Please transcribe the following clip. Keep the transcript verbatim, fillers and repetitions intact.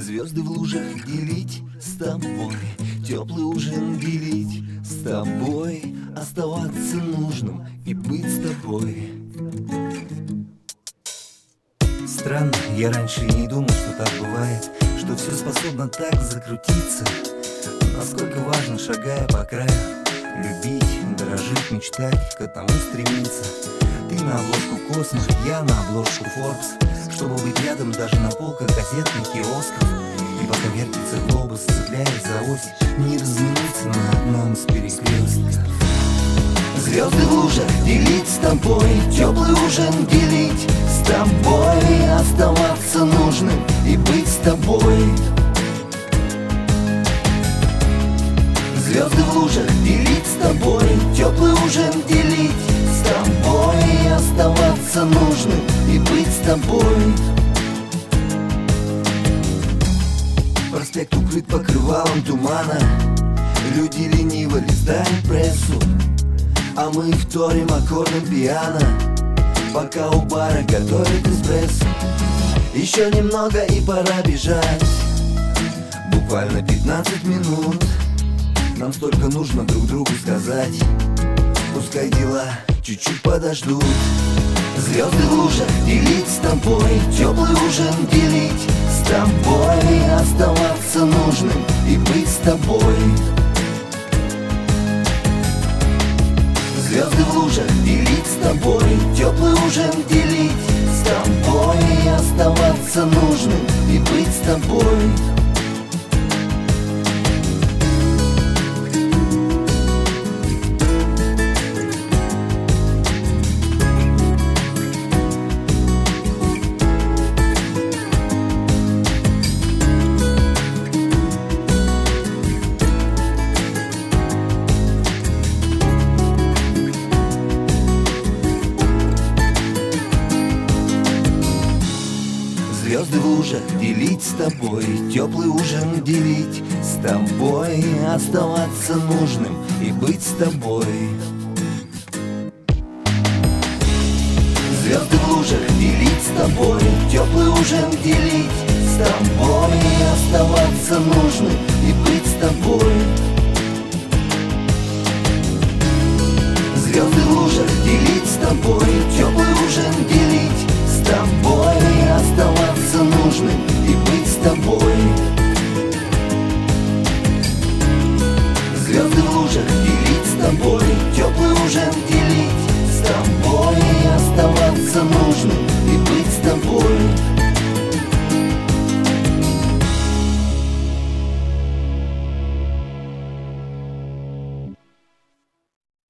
Звезды в лужах делить с тобой, теплый ужин делить с тобой, оставаться нужным и быть с тобой. Странно, я раньше не думал, что так бывает, что все способно так закрутиться. Насколько важно, шагая по краю, любить, дорожить, мечтать, к одному стремиться. Ты на обложку Космос, я на обложку Forbes, чтобы быть рядом даже на полках газетных киосков. И пока вертится глобус, цепляясь за ось, не разминуться на одном из перекрестков. Звезды в лужах делить с тобой, теплый ужин делить с тобой, оставаться нужным и быть с тобой. Звезды в лужах делить с тобой, теплый ужин делить с тобой, оставаться нужным и быть с тобой. Проспект укрыт покрывалом тумана, люди лениво листают прессу, а мы вторим аккордом пиано, пока у бара готовят эспрессо. Еще немного и пора бежать, буквально пятнадцать минут. Нам столько нужно друг другу сказать, пускай дела чуть-чуть подождут. Звезды в лужах делить с тобой, теплый ужин делить с тобой, оставаться нужным и быть с тобой. Звезды в лужах делить с тобой, теплый ужин делить с тобой, оставаться нужным и быть с тобой. Звезды в лужах делить с тобой, теплый ужин делить с тобой, оставаться нужным и быть с тобой. Звезды в лужах делить с тобой, теплый ужин делить с тобой, оставаться нужным и быть с тобой. Звезды в лужах делить с тобой, теплый ужин делить с тобой, оставаться нужным и быть с тобой. Звезды в лужах делить с тобой,